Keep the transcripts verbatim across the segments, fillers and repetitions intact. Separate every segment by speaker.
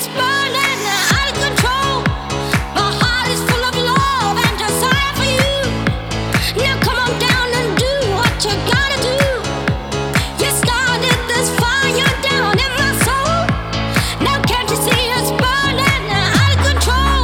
Speaker 1: us burning out of control. My heart is full of love and desire for you. Now come on down and do what you gotta do. You started this fire down in my soul. Now can't you see us burning out of control?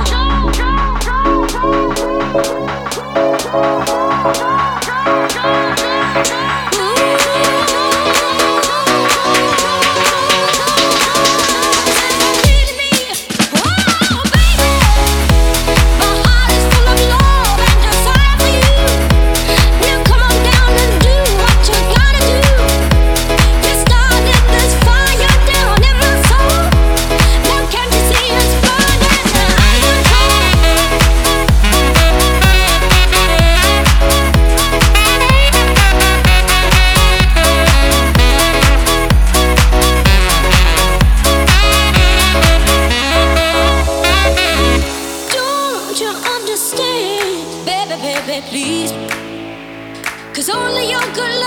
Speaker 1: Understand, baby, baby, please. 'Cause only your good love